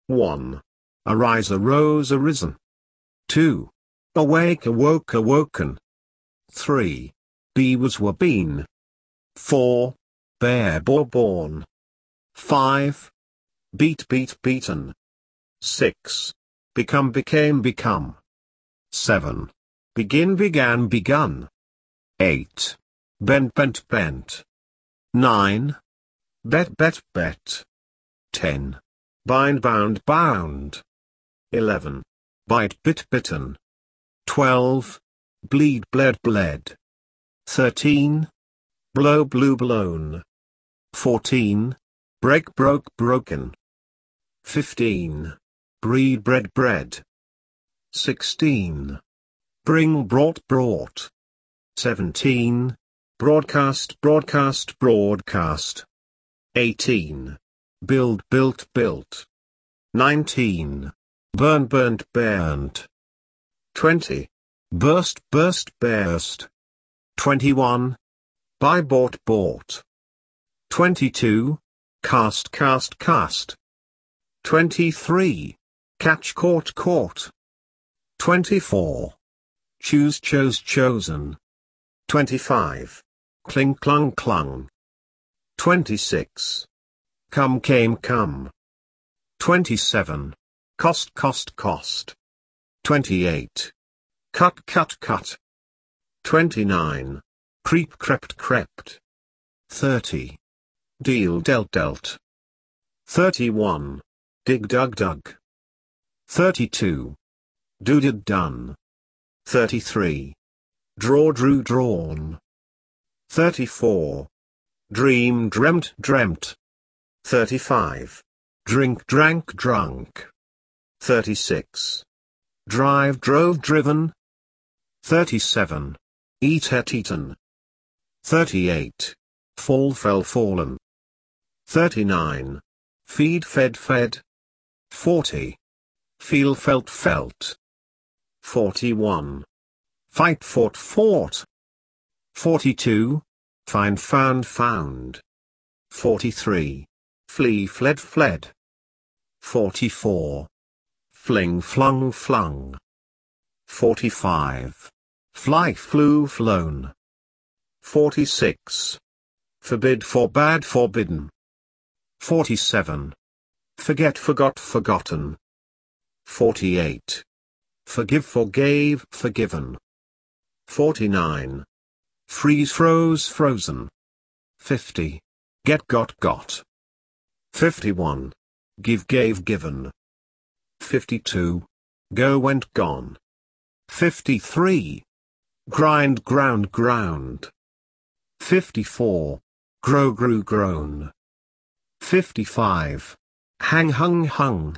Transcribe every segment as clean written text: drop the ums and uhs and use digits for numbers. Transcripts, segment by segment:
1. Arise arose arisen. 2. Awake awoke awoken. 3. Be was were been. 4. Bear bore born. 5. Beat beat beaten. 6. Become became become. 7. Begin began begun. 8. Bent bent bent. 9. Bet bet bet. 10. Bind bound bound. 11. Bite bit bitten. 12. Bleed bled bled. 13. Blow blew blown. 14. Break broke broken. 15. Breed bread bread. 16. Bring brought brought. 17. Broadcast broadcast broadcast. 18. Build built built. 19. Burn burnt burnt. 20. Burst burst burst. 21. Buy bought bought. 22. Cast cast cast. 23. Catch caught caught. 24. Choose chose chosen. 25. Cling clung clung. 26. Come came come. 27. Cost cost cost. 28. Cut cut cut. 29. Creep crept crept. 30. Deal dealt dealt. 31. Dig dug dug. 32. Do did done. 33. Draw drew drawn. 34. Dream dreamt dreamt. 35. Drink drank drunk. 36. Drive drove driven. 37. Eat ate eaten. 38. Fall fell fallen. 39. Feed fed fed. 40. Feel felt felt. 41. Fight fought fought. 42. Find found found. 43. Flee fled fled. 44. Fling flung flung. 45. Fly flew flown. 46. Forbid forbade forbidden. 47. Forget forgot forgotten. 48. Forgive forgave forgiven. 49. Freeze froze frozen. 50. Get got got. 51. Give gave given. 52. Go went gone. 53. Grind ground ground. 54. Grow grew grown. 55. Hang hung hung.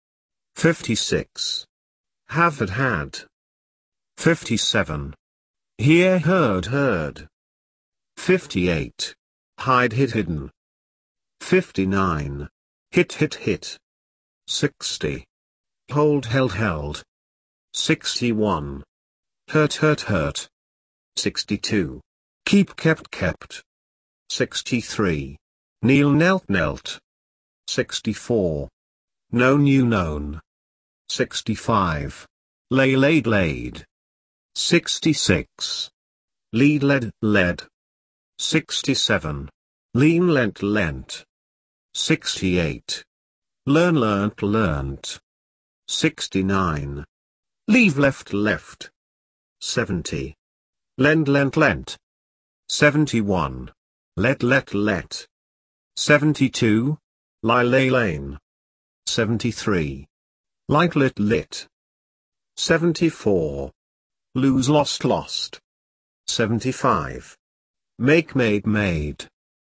56. Have had. 57. Hear heard heard. 58. Hide hid hidden. 59. Hit hit hit. 60. Hold held held. 61. Hurt hurt hurt. 62. Keep kept kept. 63. Kneel knelt knelt. 64. Know knew known. 65. Lay laid laid. 66. Lead led led. 67. Lean lent lent. 68. Learn learnt learnt. 69. Leave left left. 70. Lend lent lent. 71. Let let let. 72. Lie lay lane. 73. Light lit lit. 74. Lose lost lost. 75. Make made made.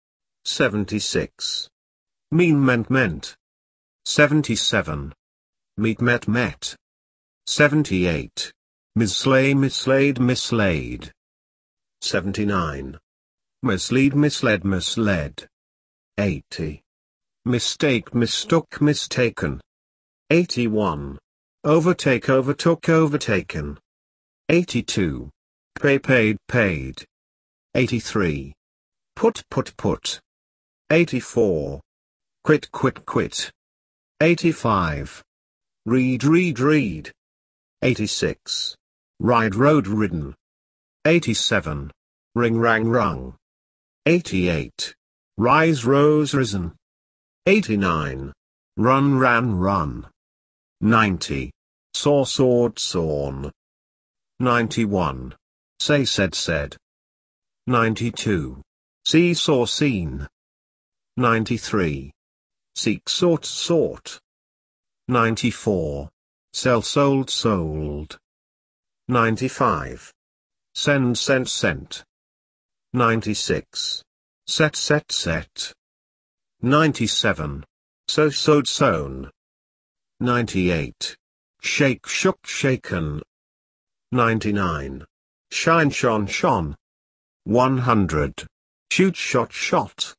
76. Mean meant meant. 77. Meet met met. 78. Mislay mislaid mislaid. 79. Mislead misled misled. 80. Mistake mistook mistaken. 81. Overtake overtook overtaken. 82. Pay paid paid. 83. Put put put. 84. Quit quit quit. 85. Read read read. 86. Ride road ridden. 87. Ring rang rung. 88. Rise rose risen. 89. Run ran run. 90. Saw sword sawn. 91. Say said said. 92. See saw seen. 93. Seek sought sought. 94. Sell sold sold. 95. Send sent sent. 96. Set set set. 97. Sow sowed sown. 98. Shake shook shaken. 99. Shine shone shone. 100. Shoot shot shot.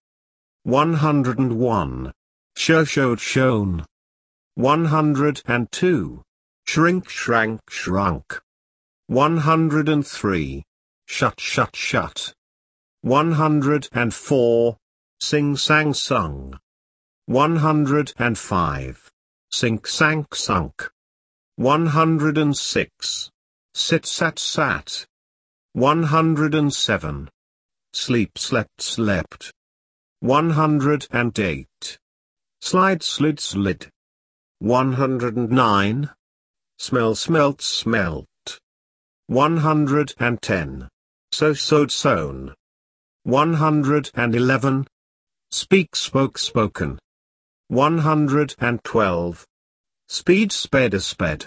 101. Show showed shown. 102. Shrink shrank shrunk. 103. Shut shut shut. 104. Sing sang sung. 105. Sink sank sunk. 106. Sit sat sat. 107. Sleep slept slept. 108. Slide slid slid. 109. Smell smelt smelt. 110. Sow sowed sown. 111. Speak spoke spoken. 112. Speed sped sped.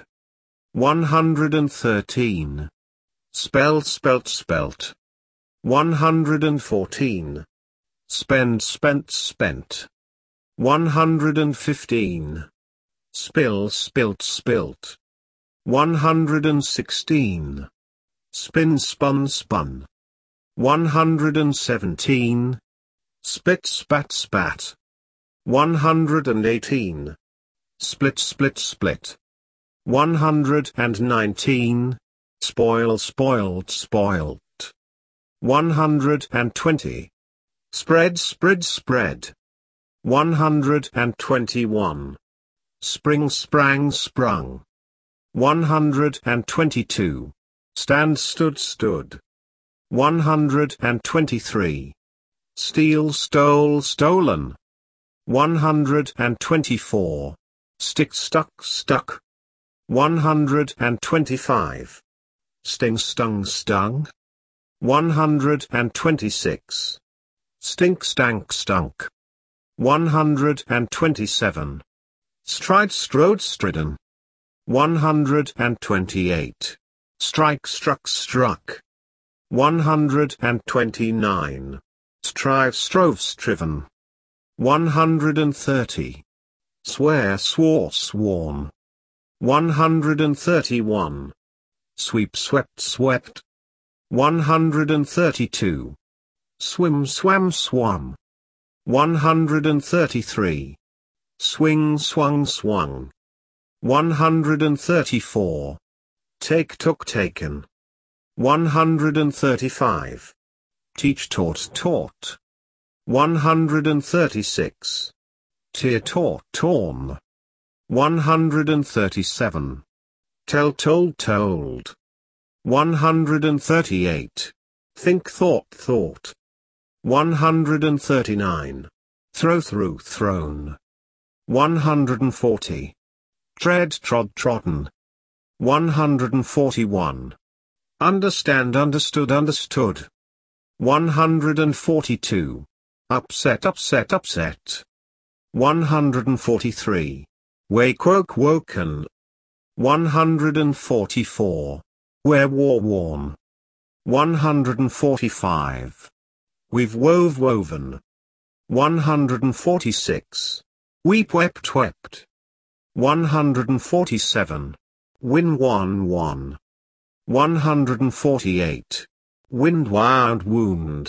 113. Spell spelt spelt. 114. Spend spent spent. 115. Spill spilt spilt. 116. Spin spun spun. 117. Spit spat spat. 118. Split split split. 119. Spoil spoiled spoilt. 120. Spread spread spread. 121. Spring sprang sprung. 122. Stand stood stood. 123. Steal stole stolen. 124. Stick stuck stuck. 125. Sting stung stung. 126. Stink stank stunk. 127. Stride strode stridden. 128. Strike struck struck. 129. Strive strove striven. 130. Swear swore sworn. 131. Sweep swept swept. 132. Swim swam swum. 133. Swing swung swung. 134. Take took taken. 135. Teach taught taught. 136. Tear taught torn. 137. Tell told told. 138. Think thought thought. 139. Throw through thrown. 140. Tread trod trodden. 141. Understand understood understood. 142. Upset upset upset. 143. Wake woke woken. 144. Wear war worn. 145. We've wove woven. 146. Weep wept wept. 147. Win won won. 148. Wind wound wound.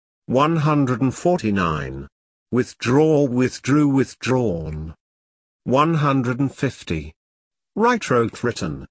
149. Withdraw withdrew withdrawn. 150. Write wrote written.